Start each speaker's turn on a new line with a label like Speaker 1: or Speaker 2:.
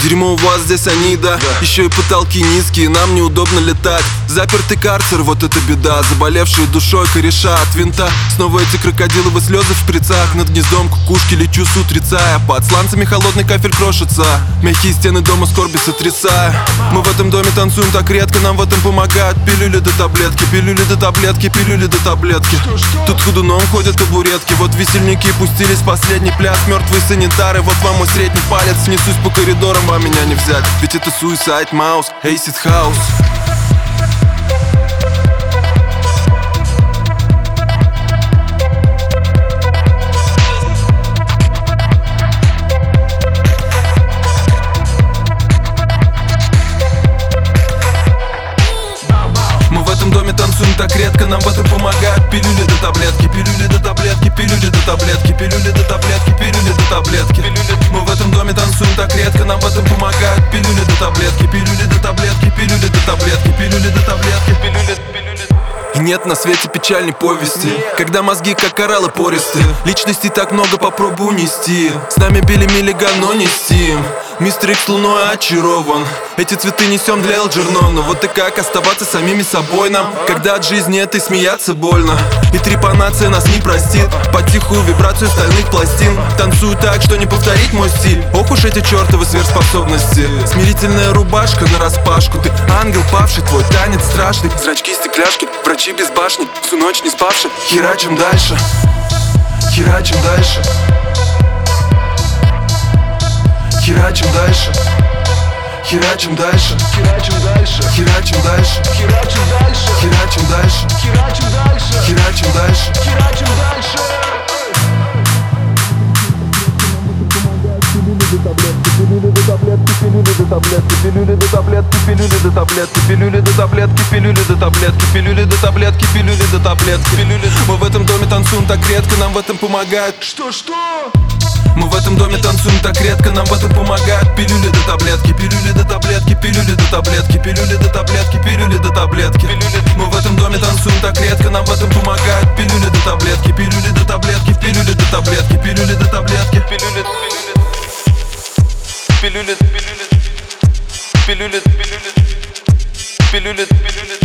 Speaker 1: Дерьмо у вас здесь они, да. Еще и потолки низкие, нам неудобно летать. Запертый карцер, вот это беда. Заболевшие душой кореша от винта. Снова эти крокодиловые слезы в шприцах. Над гнездом кукушки лечу с утреца. Я под сланцами холодный кафель крошится. Мягкие стены дома скорби сотрясая. Мы в этом доме танцуем так редко, нам в этом помогают пилюли до таблетки, пилюли до таблетки, пилюли до таблетки. Тут ходуном ходят табуретки. Вот весельники пустились в последний пляс. Мертвые санитары, вот вам мой средний палец. Несусь по коридорам, а меня не взять. Ведь это Suicide Mouse, Acid House. Танцуем так редко, нам в этом помогают пилюли до таблетки, пилюли до таблетки, пилюли до таблетки, пилюли до таблетки, пилюли до таблетки. Мы в этом доме танцуем так редко, нам в этом помогают пилюли до таблетки, пилюли до таблетки, пилюли до таблетки, пилюли до таблетки, пилюли. И нет на свете печальной повести, когда мозги как кораллы пористы. Личностей так много, попробуй унести. С нами Билли Миллиган, но не Стим. Мистер Икс луной очарован. Эти цветы несем для Элджернона. Вот и как оставаться самими собой нам, когда от жизни этой смеяться больно. И трепанация нас не простит под тихую вибрацию стальных пластин. Танцую так, что не повторить мой стиль. Ох уж эти чертовы сверхспособности. Смирительная рубашка нараспашку. Ты ангел павший, твой танец страшный. Зрачки стекляшки, врачи без башни. Всю ночь не спавши, херачим дальше. Херачим дальше. Херачим дальше. Херачим дальше. Херачим дальше. Херачим дальше. Херачим дальше. Херачим дальше. Херачим дальше. Херачим дальше. Херачим дальше. Пилюли до таблетки, пилюли до таблетки, пилюли до таблетки, пилюли до таблетки, пилюли до таблетки, пилюли до таблетки, пилюли до таблетки, пилюли до таблетки, пилюли. Мы в этом доме танцуем так редко, нам в этом помогает. Что? Мы в этом доме танцуем так редко, нам в этом помогают пилюли до таблетки, пилюли до таблетки, пилюли до таблетки, пилюли до таблетки, пилюли до таблетки. Мы в этом доме танцуем так редко, нам в этом помогают пилюли до таблетки, пилюли до таблетки, пилюли до таблетки, пилюли до таблетки, пилюли. Пилюли, пилюли, пилюли, пилюли, пилюли, пилюли.